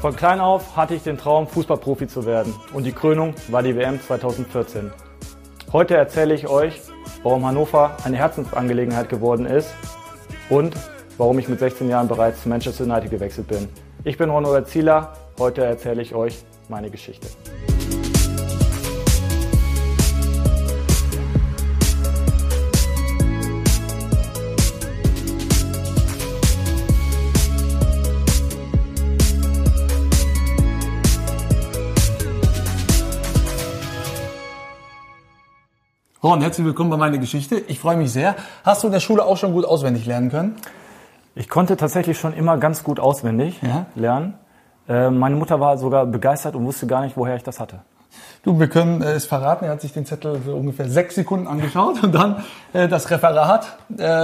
Von klein auf hatte ich den Traum, Fußballprofi zu werden. Und die Krönung war die WM 2014. Heute erzähle ich euch, warum Hannover eine Herzensangelegenheit geworden ist und warum ich mit 16 Jahren bereits zu Manchester United gewechselt bin. Ich bin Ronald Zieler, heute erzähle ich euch meine Geschichte. Ron, herzlich willkommen bei meiner Geschichte. Ich freue mich sehr. Hast du in der Schule auch schon gut auswendig lernen können? Ich konnte tatsächlich schon immer ganz gut auswendig lernen. Meine Mutter war sogar begeistert und wusste gar nicht, woher ich das hatte. Du, wir können es verraten. Er hat sich den Zettel für ungefähr 6 Sekunden angeschaut und dann das Referat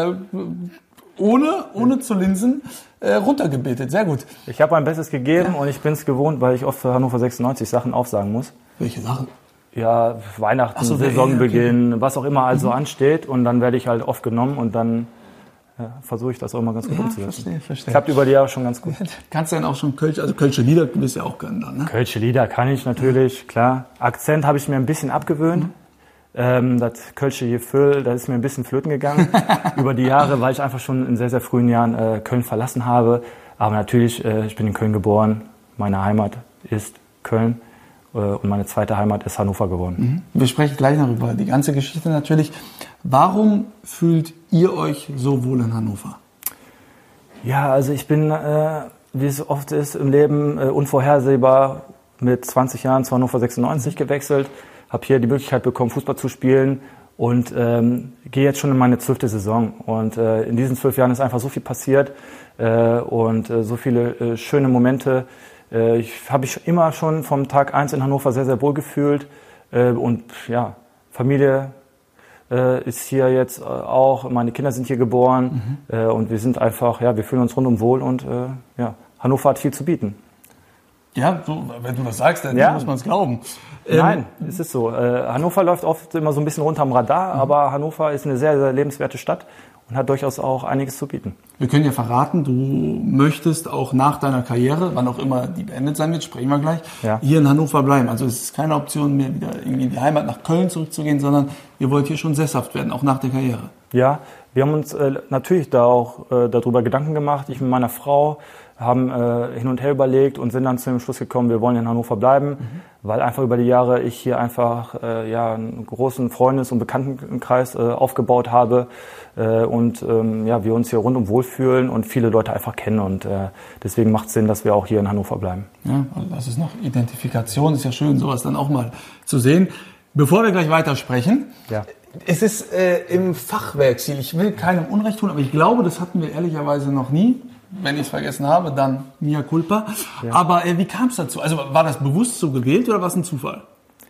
ohne zu linsen runtergebetet. Sehr gut. Ich habe mein Bestes gegeben und ich bin es gewohnt, weil ich oft für Hannover 96 Sachen aufsagen muss. Welche Sachen? Ja, Weihnachten, Saisonbeginn, was auch immer also ansteht. Und dann werde ich halt oft genommen und dann versuche ich das auch immer ganz gut umzusetzen. Verstehe. Klappt über die Jahre schon ganz gut. Kannst du denn auch schon Kölsche Lieder, du bist ja auch können dann, ne? Kölsche Lieder kann ich natürlich, klar. Akzent habe ich mir ein bisschen abgewöhnt. Das Kölsche Gefühl, das ist mir ein bisschen flöten gegangen über die Jahre, weil ich einfach schon in sehr, sehr frühen Jahren Köln verlassen habe. Aber natürlich, ich bin in Köln geboren, meine Heimat ist Köln. Und meine zweite Heimat ist Hannover geworden. Wir sprechen gleich noch über die ganze Geschichte natürlich. Warum fühlt ihr euch so wohl in Hannover? Ja, also ich bin, wie es oft ist im Leben, unvorhersehbar mit 20 Jahren zu Hannover 96 gewechselt. Habe hier die Möglichkeit bekommen, Fußball zu spielen und gehe jetzt schon in meine 12. Saison. Und in diesen 12 Jahren ist einfach so viel passiert und so viele schöne Momente. Ich habe mich immer schon vom Tag 1 in Hannover sehr, sehr wohl gefühlt. Und ja, Familie ist hier jetzt auch, meine Kinder sind hier geboren. Und wir sind einfach, ja, wir fühlen uns rundum wohl und ja, Hannover hat viel zu bieten. Ja, so, wenn du das sagst, dann muss man es glauben. Nein, es ist so. Hannover läuft oft immer so ein bisschen runterm Radar, aber Hannover ist eine sehr, sehr lebenswerte Stadt und hat durchaus auch einiges zu bieten. Wir können ja verraten, du möchtest auch nach deiner Karriere, wann auch immer die beendet sein wird, sprechen wir gleich, hier in Hannover bleiben. Also es ist keine Option mehr, wieder irgendwie in die Heimat nach Köln zurückzugehen, sondern ihr wollt hier schon sesshaft werden, auch nach der Karriere. Ja, wir haben uns natürlich da auch darüber Gedanken gemacht. Ich mit meiner Frau haben hin und her überlegt und sind dann zu dem Schluss gekommen, wir wollen in Hannover bleiben, weil einfach über die Jahre ich hier einfach einen großen Freundes- und Bekanntenkreis aufgebaut habe und wir uns hier rundum wohlfühlen und viele Leute einfach kennen und deswegen macht es Sinn, dass wir auch hier in Hannover bleiben. Ja, also das ist noch Identifikation, ist ja schön, sowas dann auch mal zu sehen. Bevor wir gleich weitersprechen, es ist im Fachwerkstil, ich will keinem Unrecht tun, aber ich glaube, das hatten wir ehrlicherweise noch nie. Wenn ich es vergessen habe, dann mea culpa. Ja. Aber wie kam es dazu? Also war das bewusst so gewählt oder war es ein Zufall?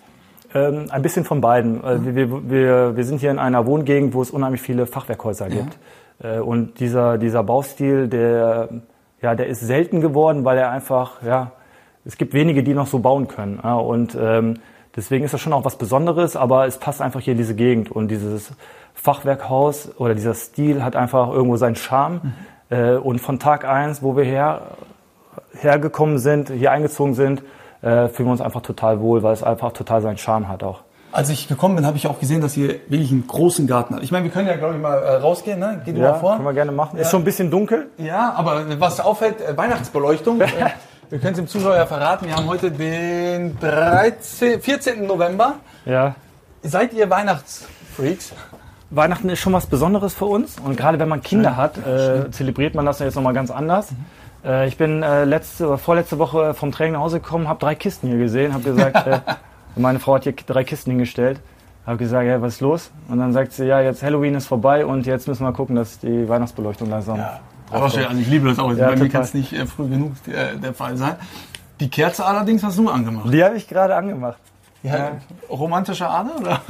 Ein bisschen von beiden. Wir sind hier in einer Wohngegend, wo es unheimlich viele Fachwerkhäuser gibt. Und dieser Baustil, der ist selten geworden, weil er einfach, es gibt wenige, die noch so bauen können. Und deswegen ist das schon auch was Besonderes, aber es passt einfach hier in diese Gegend. Und dieses Fachwerkhaus oder dieser Stil hat einfach irgendwo seinen Charme. Und von Tag 1, wo wir hergekommen sind, hier eingezogen sind, fühlen wir uns einfach total wohl, weil es einfach total seinen Charme hat auch. Als ich gekommen bin, habe ich auch gesehen, dass ihr wirklich einen großen Garten habt. Ich meine, wir können ja, glaube ich, mal rausgehen, ne? Geht mal vor. Können wir gerne machen. Ist schon ein bisschen dunkel. Ja, aber was auffällt, Weihnachtsbeleuchtung. Wir können es dem Zuschauer verraten, wir haben heute den 14. November. Ja. Seid ihr Weihnachtsfreaks? Weihnachten ist schon was Besonderes für uns und gerade wenn man Kinder hat, zelebriert man das ja jetzt nochmal ganz anders. Ich bin vorletzte Woche vom Training nach Hause gekommen, habe 3 Kisten hier gesehen, habe gesagt, meine Frau hat hier 3 Kisten hingestellt, habe gesagt, ja, was ist los? Und dann sagt sie, ja, jetzt Halloween ist vorbei und jetzt müssen wir gucken, dass die Weihnachtsbeleuchtung langsam aber schön, also ich liebe das auch, bei mir kann es nicht früh genug der Fall sein. Die Kerze allerdings hast du angemacht. Die habe ich gerade angemacht. Ja, romantische Ader, oder?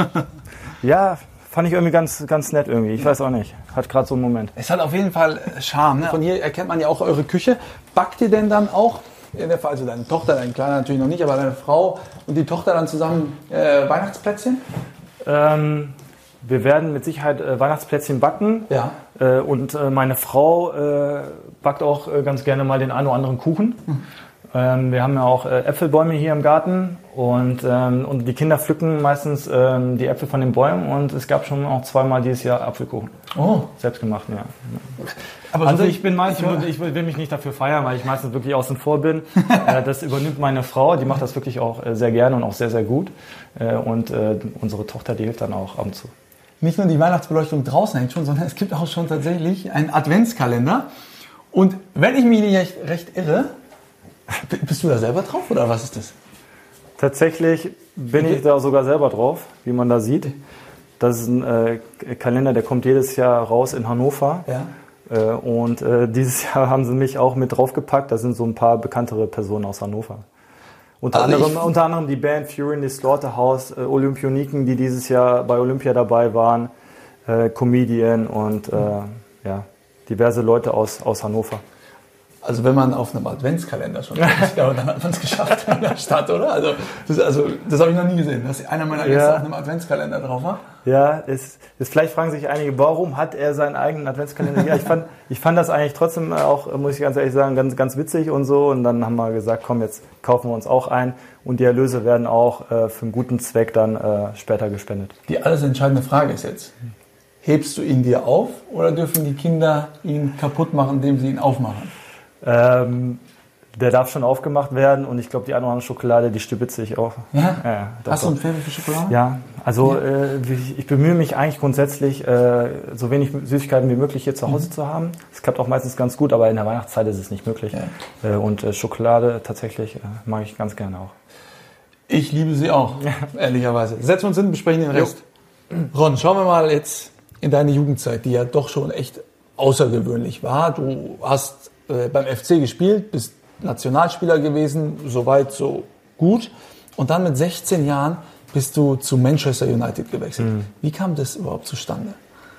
Ja, fand ich irgendwie ganz nett irgendwie. Ich weiß auch nicht. Hat gerade so einen Moment. Es hat auf jeden Fall Charme. Ne? Von hier erkennt man ja auch eure Küche. Backt ihr denn dann auch, also deine Tochter, dein Kleiner natürlich noch nicht, aber deine Frau und die Tochter dann zusammen Weihnachtsplätzchen? Wir werden mit Sicherheit Weihnachtsplätzchen backen. Ja. Und meine Frau backt auch ganz gerne mal den einen oder anderen Kuchen. Wir haben ja auch Äpfelbäume hier im Garten und die Kinder pflücken meistens die Äpfel von den Bäumen und es gab schon auch zweimal dieses Jahr Apfelkuchen. Oh. Selbst gemacht, ja. Aber also ich will mich nicht dafür feiern, weil ich meistens wirklich außen vor bin. Das übernimmt meine Frau, die macht das wirklich auch sehr gerne und auch sehr, sehr gut. Und unsere Tochter, die hilft dann auch ab und zu. Nicht nur die Weihnachtsbeleuchtung draußen hängt schon, sondern es gibt auch schon tatsächlich einen Adventskalender. Und wenn ich mich nicht recht irre, bist du da selber drauf oder was ist das? Tatsächlich bin ich da sogar selber drauf, wie man da sieht. Das ist ein Kalender, der kommt jedes Jahr raus in Hannover. Ja. Und dieses Jahr haben sie mich auch mit draufgepackt. Da sind so ein paar bekanntere Personen aus Hannover. Unter anderem die Band Fury in the Slaughterhouse, Olympioniken, die dieses Jahr bei Olympia dabei waren, Comedian und diverse Leute aus Hannover. Also wenn man auf einem Adventskalender schon ist, ich glaube, dann hat man es geschafft in der Stadt, oder? Also das habe ich noch nie gesehen, dass einer meiner Gäste auf einem Adventskalender drauf war. Ja, vielleicht fragen sich einige, warum hat er seinen eigenen Adventskalender? Ja, ich fand das eigentlich trotzdem auch, muss ich ganz ehrlich sagen, ganz, ganz witzig und so. Und dann haben wir gesagt, komm, jetzt kaufen wir uns auch ein. Und die Erlöse werden auch für einen guten Zweck dann später gespendet. Die alles entscheidende Frage ist jetzt, hebst du ihn dir auf oder dürfen die Kinder ihn kaputt machen, indem sie ihn aufmachen? Der darf schon aufgemacht werden und ich glaube, die eine oder andere Schokolade, die stibitze ich auch. Ja? Hast du ein Faible für Schokolade? Ja, also ich bemühe mich eigentlich grundsätzlich, so wenig Süßigkeiten wie möglich hier zu Hause zu haben. Das klappt auch meistens ganz gut, aber in der Weihnachtszeit ist es nicht möglich. Ja. Und Schokolade tatsächlich mag ich ganz gerne auch. Ich liebe sie auch, ehrlicherweise. Setzen wir uns hin, besprechen den Rest. Ron, schauen wir mal jetzt in deine Jugendzeit, die ja doch schon echt außergewöhnlich war. Du hast beim FC gespielt, bist Nationalspieler gewesen, soweit so gut. Und dann mit 16 Jahren bist du zu Manchester United gewechselt. Wie kam das überhaupt zustande?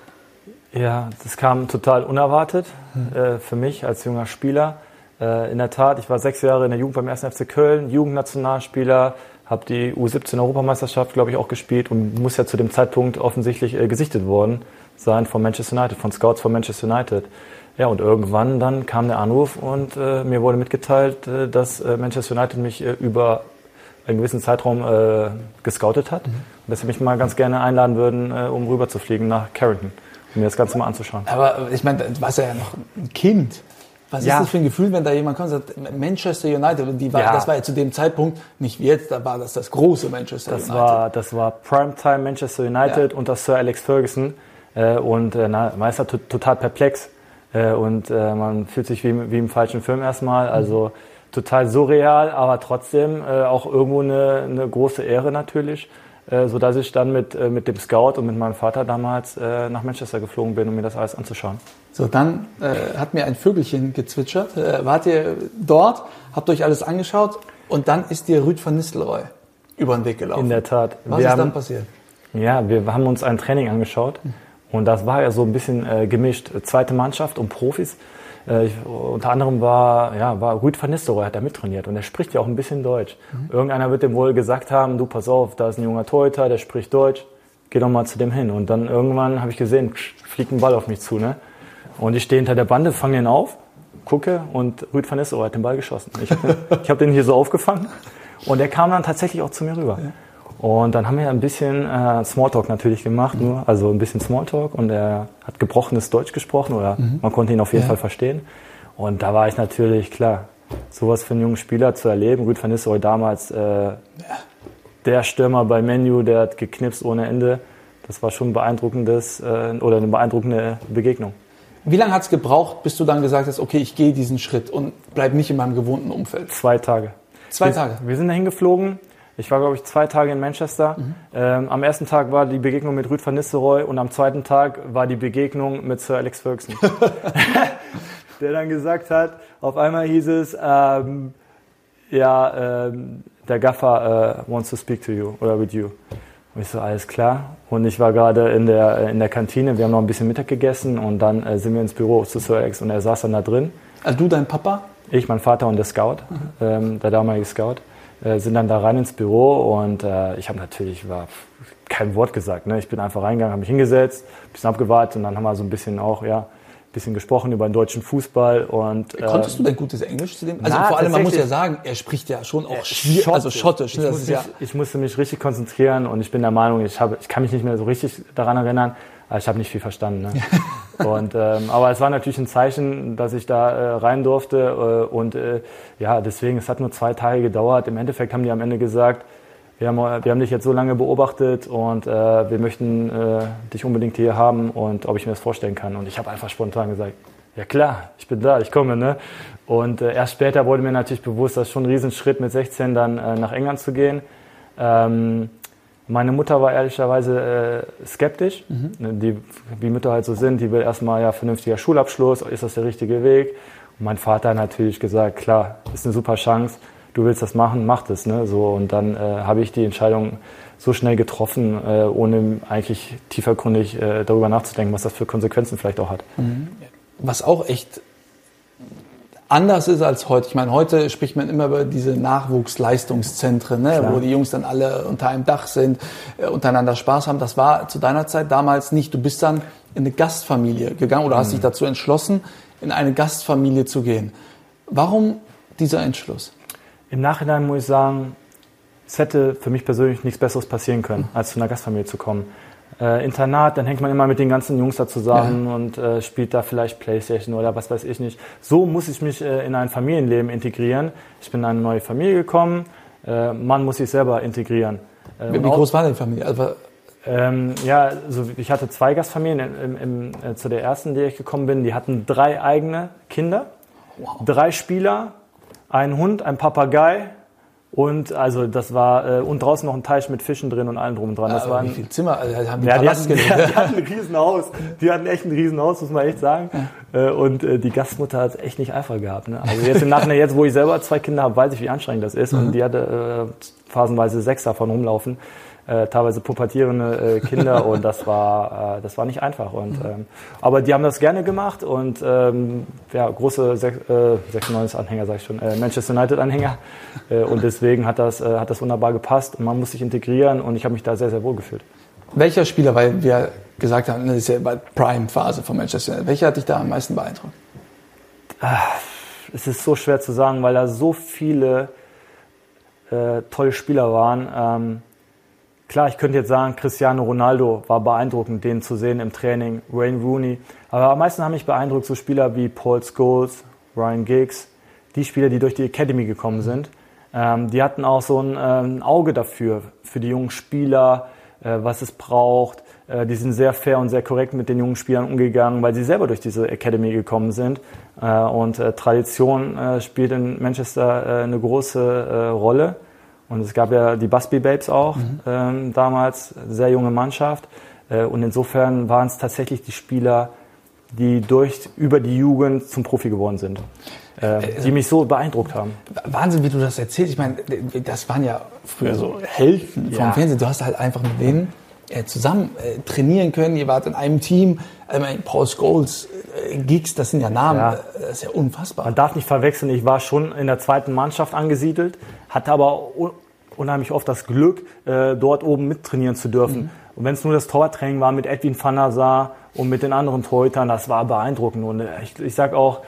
Ja, das kam total unerwartet für mich als junger Spieler. In der Tat, ich war 6 Jahre in der Jugend beim 1. FC Köln, Jugendnationalspieler, habe die U17-Europameisterschaft, glaube ich, auch gespielt und muss ja zu dem Zeitpunkt offensichtlich gesichtet worden sein von Manchester United, von Scouts von Manchester United. Ja, und irgendwann dann kam der Anruf und mir wurde mitgeteilt, dass Manchester United mich über einen gewissen Zeitraum gescoutet hat und dass sie mich mal ganz gerne einladen würden, um rüber zu fliegen nach Carrington, um mir das Ganze mal anzuschauen. Aber ich meine, du warst ja noch ein Kind. Was ist das für ein Gefühl, wenn da jemand kommt und sagt, Manchester United, das war ja zu dem Zeitpunkt, nicht wie jetzt, da war das große Manchester United. Das war Primetime Manchester United unter Sir Alex Ferguson und man ist da total perplex. Und man fühlt sich wie im falschen Film erstmal, also total surreal, aber trotzdem auch irgendwo eine große Ehre natürlich, sodass ich dann mit dem Scout und mit meinem Vater damals nach Manchester geflogen bin, um mir das alles anzuschauen. So, dann hat mir ein Vögelchen gezwitschert, wart ihr dort, habt euch alles angeschaut und dann ist dir Ruud van Nistelrooy über den Weg gelaufen. In der Tat. Was ist dann passiert? Ja, wir haben uns ein Training angeschaut. Und das war ja so ein bisschen gemischt. Zweite Mannschaft und Profis. Unter anderem war Ruud van Nistelrooy, hat da mittrainiert. Und er spricht ja auch ein bisschen Deutsch. Irgendeiner wird dem wohl gesagt haben, du pass auf, da ist ein junger Torhüter, der spricht Deutsch. Geh doch mal zu dem hin. Und dann irgendwann habe ich gesehen, fliegt ein Ball auf mich zu. Ne? Und ich stehe hinter der Bande, fange den auf, gucke und Ruud van Nistelrooy hat den Ball geschossen. Ich hab den hier so aufgefangen. Und er kam dann tatsächlich auch zu mir rüber. Ja. Und dann haben wir ein bisschen Smalltalk natürlich gemacht, also ein bisschen Smalltalk und er hat gebrochenes Deutsch gesprochen oder man konnte ihn auf jeden Fall verstehen. Und da war ich natürlich, klar, sowas für einen jungen Spieler zu erleben. Ruud van Nistelrooy damals, der Stürmer bei Man U, der hat geknipst ohne Ende. Das war schon eine beeindruckende Begegnung. Wie lange hat es gebraucht, bis du dann gesagt hast, okay, ich gehe diesen Schritt und bleib nicht in meinem gewohnten Umfeld? 2 Tage. 2 Tage? Wir sind dahin geflogen. Ich war, glaube ich, 2 Tage in Manchester. Am ersten Tag war die Begegnung mit Ruud van Nistelrooy und am zweiten Tag war die Begegnung mit Sir Alex Ferguson. Der dann gesagt hat, auf einmal hieß es, der Gaffer wants to speak to you oder with you. Und ich so, alles klar. Und ich war gerade in der Kantine, wir haben noch ein bisschen Mittag gegessen und dann sind wir ins Büro zu Sir Alex und er saß dann da drin. Also du, dein Papa? Ich, mein Vater und der Scout, der damalige Scout. Sind dann da rein ins Büro und ich habe natürlich kein Wort gesagt. Ne? Ich bin einfach reingegangen, habe mich hingesetzt, ein bisschen abgewartet und dann haben wir so ein bisschen auch bisschen gesprochen über den deutschen Fußball. Und konntest du denn gutes Englisch zu dem? Also vor allem, man muss ja sagen, er spricht ja schon auch Schottisch. Ich musste mich richtig konzentrieren und ich bin der Meinung, ich kann mich nicht mehr so richtig daran erinnern, aber ich habe nicht viel verstanden. Ne? Und, aber es war natürlich ein Zeichen, dass ich da rein durfte und deswegen, es hat nur 2 Tage gedauert. Im Endeffekt haben die am Ende gesagt, wir haben dich jetzt so lange beobachtet und wir möchten dich unbedingt hier haben und ob ich mir das vorstellen kann. Und ich habe einfach spontan gesagt, ja klar, ich bin da, ich komme. Ne? Und erst später wurde mir natürlich bewusst, dass schon ein Riesenschritt mit 16 dann nach England zu gehen. Meine Mutter war ehrlicherweise skeptisch, wie Mütter halt so sind. Die will erstmal vernünftiger Schulabschluss, ist das der richtige Weg? Und mein Vater hat natürlich gesagt, klar, ist eine super Chance. Du willst das machen, mach das. Ne? So, und dann habe ich die Entscheidung so schnell getroffen, ohne eigentlich tiefergründig darüber nachzudenken, was das für Konsequenzen vielleicht auch hat. Was auch echt anders ist als heute. Ich meine, heute spricht man immer über diese Nachwuchsleistungszentren, ne? Wo die Jungs dann alle unter einem Dach sind, untereinander Spaß haben. Das war zu deiner Zeit damals nicht. Du bist dann in eine Gastfamilie gegangen oder hast dich dazu entschlossen, in eine Gastfamilie zu gehen. Warum dieser Entschluss? Im Nachhinein muss ich sagen, es hätte für mich persönlich nichts Besseres passieren können, als zu einer Gastfamilie zu kommen. Internat, dann hängt man immer mit den ganzen Jungs da zusammen und spielt da vielleicht Playstation oder was weiß ich nicht. So muss ich mich in ein Familienleben integrieren. Ich bin in eine neue Familie gekommen, man muss sich selber integrieren. Wie groß war denn die Familie? Also ich hatte 2 Gastfamilien. Zu der ersten, die ich gekommen bin, die hatten 3 eigene Kinder, 3 Spieler, ein Hund, ein Papagei und also das war und draußen noch ein Teich mit Fischen drin und allem drum und dran. Das wie viele Zimmer? Also haben die hatten ein Riesenhaus. Die hatten echt ein Riesenhaus, muss man echt sagen. Und die Gastmutter hat es echt nicht einfach gehabt. Ne? Also jetzt im Nachhinein, wo ich selber 2 Kinder habe, weiß ich, wie anstrengend das ist. Und die hatte phasenweise 6 davon rumlaufen. Teilweise pubertierende Kinder und das war nicht einfach. Und, aber die haben das gerne gemacht und große 96-Anhänger, sag ich schon, Manchester United-Anhänger und deswegen hat das wunderbar gepasst und man muss sich integrieren und ich habe mich da sehr, sehr wohl gefühlt. Welcher Spieler, weil wir gesagt haben, das ist ja bei Prime-Phase von Manchester United, welcher hat dich da am meisten beeindruckt? Es ist so schwer zu sagen, weil da so viele tolle Spieler waren. Klar, ich könnte jetzt sagen, Cristiano Ronaldo war beeindruckend, den zu sehen im Training, Wayne Rooney. Aber am meisten haben mich beeindruckt so Spieler wie Paul Scholes, Ryan Giggs, die Spieler, die durch die Academy gekommen sind. Die hatten auch so ein Auge dafür, für die jungen Spieler, was es braucht. Die sind sehr fair und sehr korrekt mit den jungen Spielern umgegangen, weil sie selber durch diese Academy gekommen sind. Und Tradition spielt in Manchester eine große Rolle. Und es gab ja die Busby Babes auch damals, sehr junge Mannschaft. Und insofern waren es tatsächlich die Spieler, die über die Jugend zum Profi geworden sind, die mich so beeindruckt haben. Wahnsinn, wie du das erzählst. Ich meine, das waren ja früher so Helden vom Fernsehen. Du hast halt einfach mit denen zusammen trainieren können. Ihr wart in einem Team. Paul Scholes, Giggs, das sind ja Namen. Ja. Das ist ja unfassbar. Man darf nicht verwechseln. Ich war schon in der 2. Mannschaft angesiedelt, hatte aber unheimlich oft das Glück, dort oben mittrainieren zu dürfen. Und wenn es nur das Tortraining war mit Edwin van der Sar und mit den anderen Torhütern, das war beeindruckend. Und ich sag auch,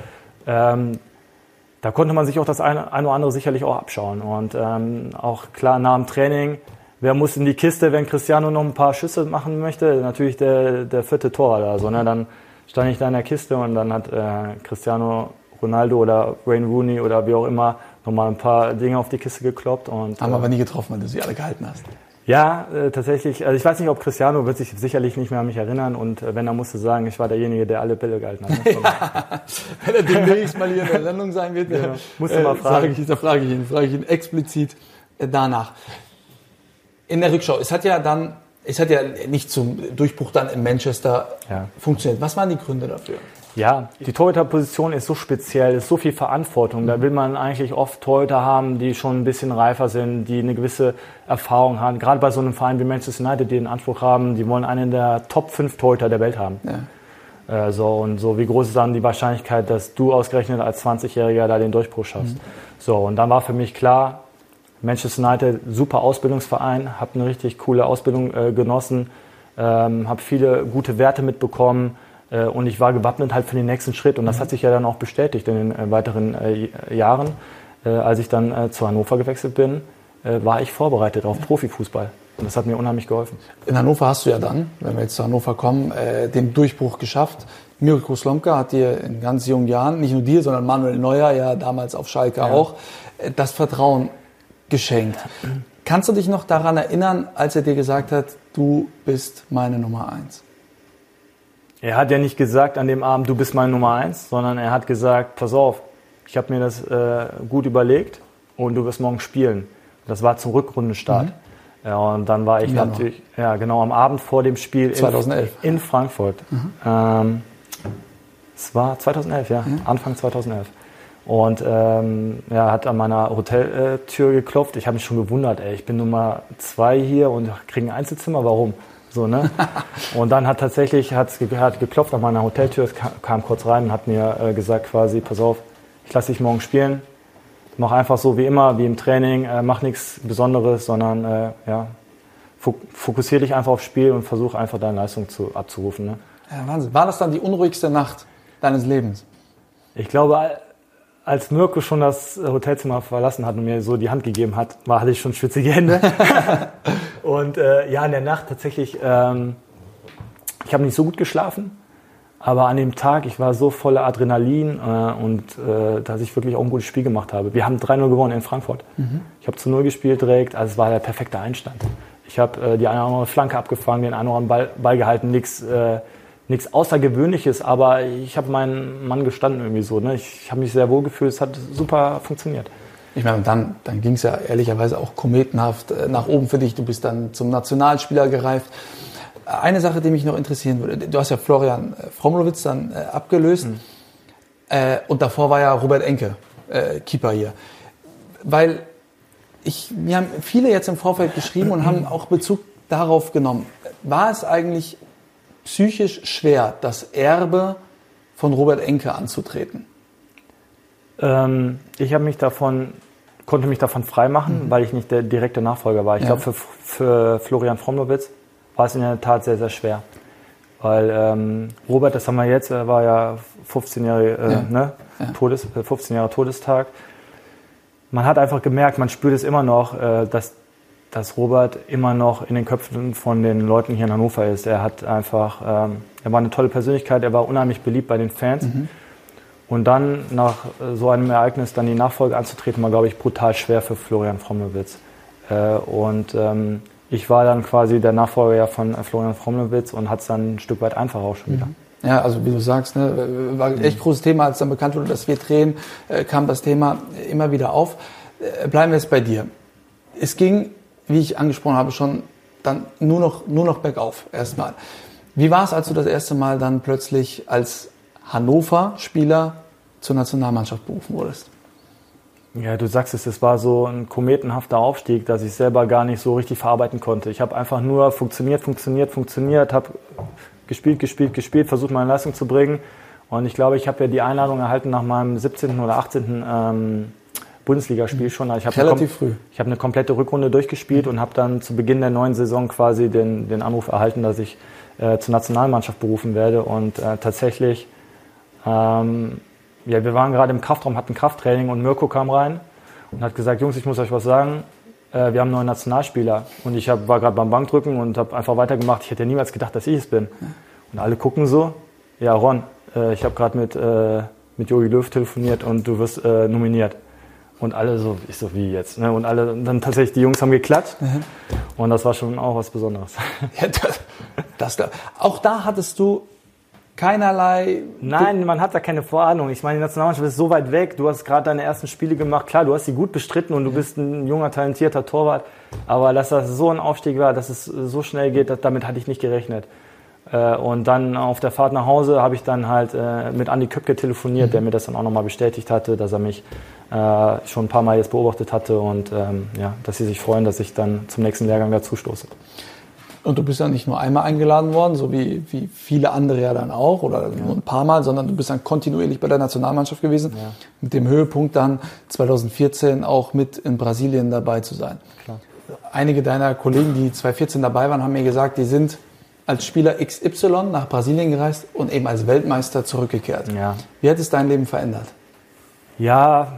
da konnte man sich auch das eine oder andere sicherlich auch abschauen. Und auch klar nach dem Training, wer muss in die Kiste, wenn Cristiano noch ein paar Schüsse machen möchte? Natürlich der 4. Tor oder so. Ne? Dann stand ich da in der Kiste und dann hat Cristiano Ronaldo oder Wayne Rooney oder wie auch immer nochmal ein paar Dinge auf die Kiste gekloppt. Und, haben aber nie getroffen, weil du sie alle gehalten hast. Ja, tatsächlich. Also ich weiß nicht, ob Cristiano wird sich sicherlich nicht mehr an mich erinnern und wenn, er musste sagen, ich war derjenige, der alle Bälle gehalten hat. Ja, wenn er demnächst mal hier in der Sendung sein wird, musst du mal fragen. frage ich ihn explizit danach. In der Rückschau, es hat ja nicht zum Durchbruch dann in Manchester funktioniert. Was waren die Gründe dafür? Ja, die Torhüterposition ist so speziell, ist so viel Verantwortung. Da will man eigentlich oft Torhüter haben, die schon ein bisschen reifer sind, die eine gewisse Erfahrung haben. Gerade bei so einem Verein wie Manchester United, die den Anspruch haben, die wollen einen der Top 5 Torhüter der Welt haben. Ja. Und wie groß ist dann die Wahrscheinlichkeit, dass du ausgerechnet als 20-Jähriger da den Durchbruch schaffst? Und dann war für mich klar, Manchester United, super Ausbildungsverein, habe eine richtig coole Ausbildung genossen, habe viele gute Werte mitbekommen. Und ich war gewappnet halt für den nächsten Schritt. Und das hat sich ja dann auch bestätigt in den weiteren Jahren. Als ich dann zu Hannover gewechselt bin, war ich vorbereitet auf Profifußball. Und das hat mir unheimlich geholfen. In Hannover hast du ja dann, wenn wir jetzt zu Hannover kommen, den Durchbruch geschafft. Mirko Slomka hat dir in ganz jungen Jahren, nicht nur dir, sondern Manuel Neuer, ja damals auf Schalke auch, das Vertrauen geschenkt. Kannst du dich noch daran erinnern, als er dir gesagt hat, du bist meine Nummer 1? Er hat ja nicht gesagt an dem Abend, du bist meine Nummer 1, sondern er hat gesagt, pass auf, ich habe mir das gut überlegt und du wirst morgen spielen. Das war zum Rückrundenstart. Ja, und dann war ich natürlich, am Abend vor dem Spiel 2011. In Frankfurt. Es war 2011, Anfang 2011. Und hat an meiner Hoteltür geklopft. Ich habe mich schon gewundert, ich bin Nummer 2 hier und kriege ein Einzelzimmer, warum? So, ne? Und dann hat geklopft an meiner Hoteltür, es kam kurz rein und hat mir gesagt quasi, pass auf, ich lasse dich morgen spielen. Mach einfach so wie immer, wie im Training, mach nichts Besonderes, sondern fokussiere dich einfach aufs Spiel und versuch einfach deine Leistung abzurufen. Ne? Ja, Wahnsinn. War das dann die unruhigste Nacht deines Lebens? Ich glaube, als Mirko schon das Hotelzimmer verlassen hat und mir so die Hand gegeben hat, hatte ich schon schwitzige Hände. Und in der Nacht tatsächlich, ich habe nicht so gut geschlafen. Aber an dem Tag, ich war so voller Adrenalin dass ich wirklich auch ein gutes Spiel gemacht habe. Wir haben 3-0 gewonnen in Frankfurt. Ich habe zu 0 gespielt direkt, also es war der perfekte Einstand. Ich habe die eine oder andere Flanke abgefangen, den einen oder anderen Ball gehalten, nichts Außergewöhnliches, aber ich habe meinen Mann gestanden irgendwie so. Ne? Ich habe mich sehr wohl gefühlt, es hat super funktioniert. Ich meine, dann ging es ja ehrlicherweise auch kometenhaft nach oben für dich. Du bist dann zum Nationalspieler gereift. Eine Sache, die mich noch interessieren würde, du hast ja Florian Fromlowitz dann abgelöst und davor war ja Robert Enke Keeper hier. Weil mir haben viele jetzt im Vorfeld geschrieben und haben auch Bezug darauf genommen. War es eigentlich psychisch schwer, das Erbe von Robert Enke anzutreten? Ich konnte mich davon freimachen, weil ich nicht der direkte Nachfolger war. Ich glaube, für Florian Fromlowitz war es in der Tat sehr, sehr schwer. Weil Robert, das haben wir jetzt, er war ja 15 Jahre 15 Jahre Todestag. Man hat einfach gemerkt, man spürt es immer noch, dass Robert immer noch in den Köpfen von den Leuten hier in Hannover ist. Er hat einfach, er war eine tolle Persönlichkeit, er war unheimlich beliebt bei den Fans. Und dann nach so einem Ereignis dann die Nachfolge anzutreten, war, glaube ich, brutal schwer für Florian Fromlowitz. Ich war dann quasi der Nachfolger von Florian Fromlowitz und hat es dann ein Stück weit einfacher auch schon wieder. Ja, also wie du sagst, ne, war ein echt großes Thema, als dann bekannt wurde, dass wir drehen, kam das Thema immer wieder auf. Bleiben wir jetzt bei dir. Es ging, wie ich angesprochen habe, schon dann nur noch bergauf erstmal. Wie war es, als du das erste Mal dann plötzlich als Hannover-Spieler zur Nationalmannschaft berufen wurdest? Ja, du sagst es war so ein kometenhafter Aufstieg, dass ich selber gar nicht so richtig verarbeiten konnte. Ich habe einfach nur funktioniert, habe gespielt, versucht meine Leistung zu bringen. Und ich glaube, ich habe ja die Einladung erhalten nach meinem 17. oder 18. Bundesligaspiel schon. Also relativ früh. Ich habe eine komplette Rückrunde durchgespielt und habe dann zu Beginn der neuen Saison quasi den Anruf erhalten, dass ich zur Nationalmannschaft berufen werde. Und tatsächlich... wir waren gerade im Kraftraum, hatten Krafttraining und Mirko kam rein und hat gesagt, Jungs, ich muss euch was sagen, wir haben einen neuen Nationalspieler. Und ich war gerade beim Bankdrücken und habe einfach weitergemacht. Ich hätte niemals gedacht, dass ich es bin. Und alle gucken so, ja Ron, ich habe gerade mit Jogi Löw telefoniert und du wirst nominiert. Und alle so, ich so, wie jetzt? Ne? Und alle, dann tatsächlich, die Jungs haben geklatscht. Und das war schon auch was Besonderes. Ja, auch da hattest du keinerlei... Nein, man hat da keine Vorahnung. Ich meine, die Nationalmannschaft ist so weit weg. Du hast gerade deine ersten Spiele gemacht. Klar, du hast sie gut bestritten und du bist ein junger, talentierter Torwart. Aber dass das so ein Aufstieg war, dass es so schnell geht, damit hatte ich nicht gerechnet. Und dann auf der Fahrt nach Hause habe ich dann halt mit Andi Köpke telefoniert, der mir das dann auch nochmal bestätigt hatte, dass er mich schon ein paar Mal jetzt beobachtet hatte und dass sie sich freuen, dass ich dann zum nächsten Lehrgang dazu stoße. Und du bist ja nicht nur einmal eingeladen worden, so wie viele andere ja dann auch, oder nur ein paar Mal, sondern du bist dann kontinuierlich bei der Nationalmannschaft gewesen, mit dem Höhepunkt dann 2014 auch mit in Brasilien dabei zu sein. Klar. Einige deiner Kollegen, die 2014 dabei waren, haben mir gesagt, die sind als Spieler XY nach Brasilien gereist und eben als Weltmeister zurückgekehrt. Ja. Wie hat es dein Leben verändert? Ja,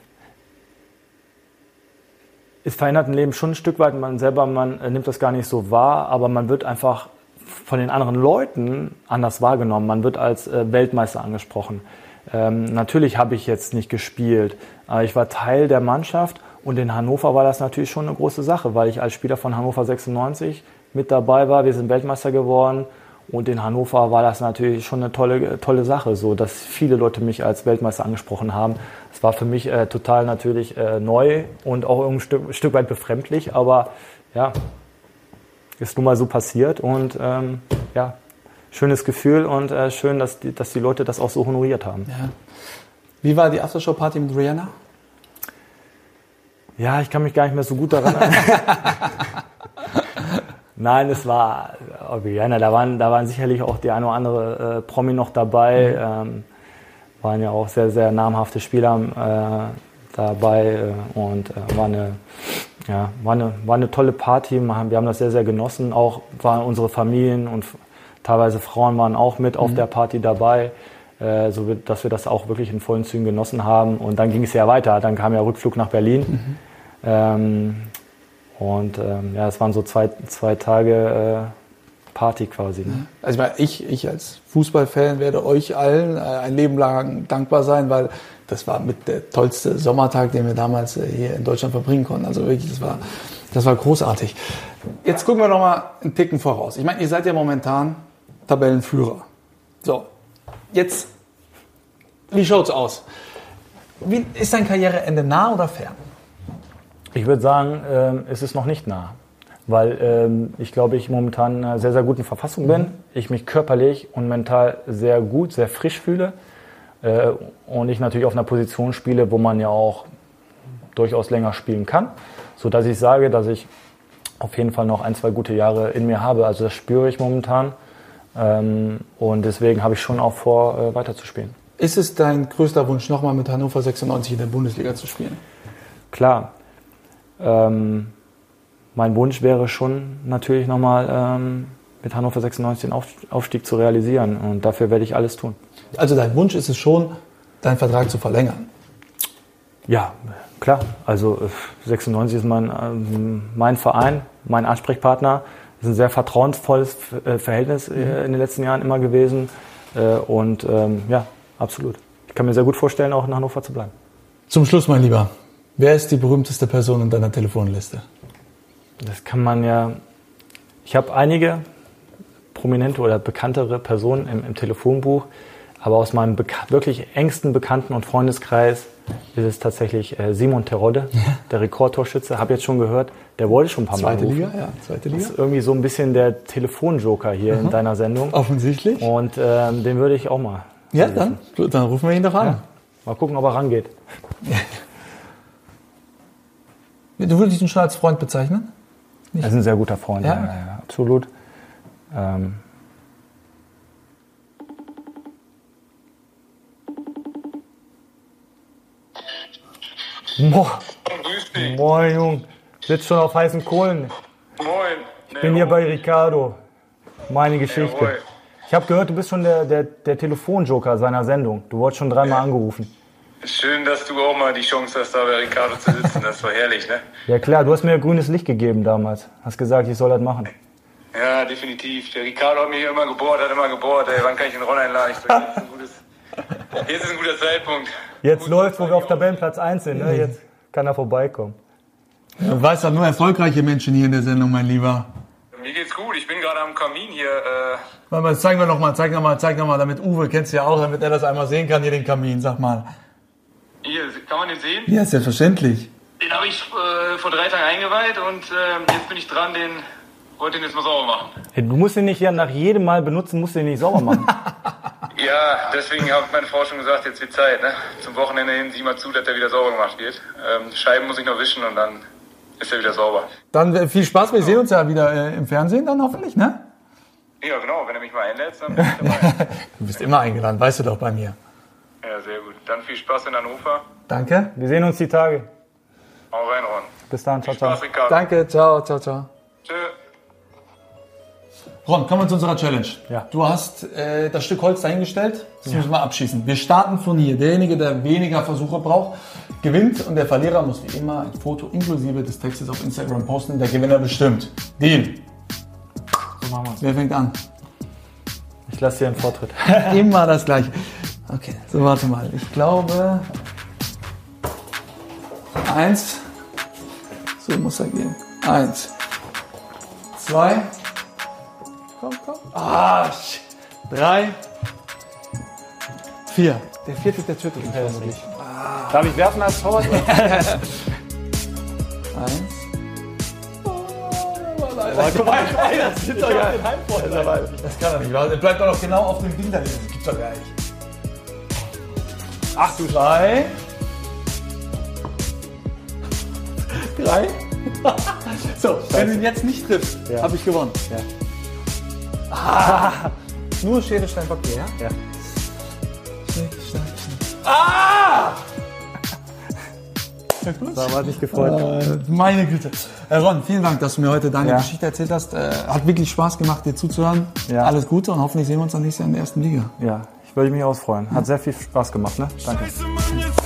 es verändert ein Leben schon ein Stück weit. Man nimmt das gar nicht so wahr, aber man wird einfach von den anderen Leuten anders wahrgenommen. Man wird als Weltmeister angesprochen. Natürlich habe ich jetzt nicht gespielt, aber ich war Teil der Mannschaft und in Hannover war das natürlich schon eine große Sache, weil ich als Spieler von Hannover 96 mit dabei war. Wir sind Weltmeister geworden und in Hannover war das natürlich schon eine tolle Sache, so dass viele Leute mich als Weltmeister angesprochen haben. Es war für mich total natürlich neu und auch ein Stück weit befremdlich, aber ja, ist nun mal so passiert und ja, schönes Gefühl und schön, dass die Leute das auch so honoriert haben. Ja. Wie war die Aftershow-Party mit Rihanna? Ja, ich kann mich gar nicht mehr so gut daran erinnern. Nein, es war Rihanna, da waren sicherlich auch die eine oder andere Promi noch dabei. Waren ja auch sehr, sehr namhafte Spieler dabei und war eine tolle Party. Wir haben das sehr, sehr genossen. Auch waren unsere Familien und teilweise Frauen waren auch mit auf der Party dabei, so dass wir das auch wirklich in vollen Zügen genossen haben. Und dann ging es ja weiter. Dann kam ja Rückflug nach Berlin. Es waren so zwei Tage Party quasi. Ne? Also ich als Fußballfan werde euch allen ein Leben lang dankbar sein, weil das war mit der tollste Sommertag, den wir damals hier in Deutschland verbringen konnten. Also wirklich, das war großartig. Jetzt gucken wir noch mal einen Ticken voraus. Ich meine, ihr seid ja momentan Tabellenführer. So, jetzt, wie schaut's aus? Wie ist dein Karriereende nah oder fern? Ich würde sagen, es ist noch nicht nah, weil ich glaube, ich momentan in einer sehr, sehr guten Verfassung bin. Ich mich körperlich und mental sehr gut, sehr frisch fühle und ich natürlich auf einer Position spiele, wo man ja auch durchaus länger spielen kann, sodass ich sage, dass ich auf jeden Fall noch 1-2 gute Jahre in mir habe. Also das spüre ich momentan und deswegen habe ich schon auch vor, weiterzuspielen. Ist es dein größter Wunsch, nochmal mit Hannover 96 in der Bundesliga zu spielen? Klar. Mein Wunsch wäre schon natürlich nochmal mit Hannover 96 den Aufstieg zu realisieren und dafür werde ich alles tun. Also dein Wunsch ist es schon, deinen Vertrag zu verlängern? Ja, klar. Also 96 ist mein Verein, mein Ansprechpartner. Es ist ein sehr vertrauensvolles Verhältnis in den letzten Jahren immer gewesen und ja, absolut. Ich kann mir sehr gut vorstellen, auch in Hannover zu bleiben. Zum Schluss, mein Lieber. Wer ist die berühmteste Person in deiner Telefonliste? Das kann man ja. Ich habe einige prominente oder bekanntere Personen im Telefonbuch, aber aus meinem wirklich engsten Bekannten- und Freundeskreis ist es tatsächlich Simon Terodde, der Rekordtorschütze. Habe jetzt schon gehört, der wurde schon ein paar Mal Zweite gerufen. Liga, ja, zweite Liga. Das ist irgendwie so ein bisschen der Telefonjoker hier in deiner Sendung. Offensichtlich. Und den würde ich auch mal. Ja, dann rufen wir ihn doch an. Ja. Mal gucken, ob er rangeht. Du würdest ihn schon als Freund bezeichnen? Er ist ein sehr guter Freund, ja, absolut. Moin, Jung. Sitzt schon auf heißen Kohlen. Moin. Ich bin hier bei Ricardo. Meine Geschichte. Jawohl. Ich habe gehört, du bist schon der Telefonjoker seiner Sendung. Du wurdest schon 3-mal angerufen. Schön, dass du auch mal die Chance hast, da bei Ricardo zu sitzen. Das war herrlich, ne? Ja klar, du hast mir grünes Licht gegeben damals. Hast gesagt, ich soll das machen. Ja, definitiv. Der Ricardo hat mich immer gebohrt, ey, wann kann ich den Ron einladen? Ich so, jetzt ist ein guter Zeitpunkt. Jetzt läuft, wo wir auf Tabellenplatz 1 sind, ne? Jetzt kann er vorbeikommen. Du weißt doch, nur erfolgreiche Menschen hier in der Sendung, mein Lieber. Mir geht's gut, ich bin gerade am Kamin hier. Warte mal, zeig noch mal, damit Uwe, kennst du ja auch, damit er das einmal sehen kann, hier den Kamin, sag mal. Hier, kann man den sehen? Ja, selbstverständlich. Den habe ich vor 3 Tagen eingeweiht und jetzt bin ich dran, wollte den jetzt mal sauber machen. Hey, du musst den nicht nach jedem Mal benutzen, musst den nicht sauber machen. Ja, deswegen hat meine Frau schon gesagt, jetzt wird Zeit, ne? Zum Wochenende hin, sieh mal zu, dass der wieder sauber gemacht wird. Scheiben muss ich noch wischen und dann ist er wieder sauber. Dann viel Spaß, wir sehen uns ja wieder im Fernsehen dann hoffentlich, ne? Ja, genau, wenn er mich mal einlädt, dann bin ich dabei. Du bist immer eingeladen, weißt du doch bei mir. Ja, sehr gut. Dann viel Spaß in Hannover. Danke. Wir sehen uns die Tage. Hau rein, Ron. Bis dann, ciao, Viel Spaß, ciao. Ricardo. Danke, ciao, ciao, ciao. Tschö. Ron, kommen wir zu unserer Challenge. Ja. Du hast das Stück Holz dahingestellt, das müssen wir abschießen. Wir starten von hier. Derjenige, der weniger Versuche braucht, gewinnt und der Verlierer muss wie immer ein Foto inklusive des Textes auf Instagram posten. Der Gewinner bestimmt. Deal. So machen wir's. Wer fängt an? Ich lasse dir einen Vortritt. Immer das Gleiche. Okay, so warte mal. Ich glaube 1. So muss er gehen. 1, 2. Komm. 3, 4. Der vierte, der tötet mich vermutlich. Darf ich werfen als Torwart? 1. Guck mal, das gibt doch gar nicht. Das kann er nicht. Der bleibt doch noch genau auf dem Ding da liegen. Das gibt's doch gar nicht. 8 zu 2. 3. So, wenn du ihn jetzt nicht triffst, habe ich gewonnen. Ja. Nur Schere, Stein, Papier, ja? Ja. Schnell. Ah! Da war nicht gefreut. Meine Güte. Ron, vielen Dank, dass du mir heute deine Geschichte erzählt hast. Hat wirklich Spaß gemacht, dir zuzuhören. Ja. Alles Gute und hoffentlich sehen wir uns dann nächstes Jahr in der ersten Liga. Ja, ich würde mich ausfreuen. Hat sehr viel Spaß gemacht, ne? Danke.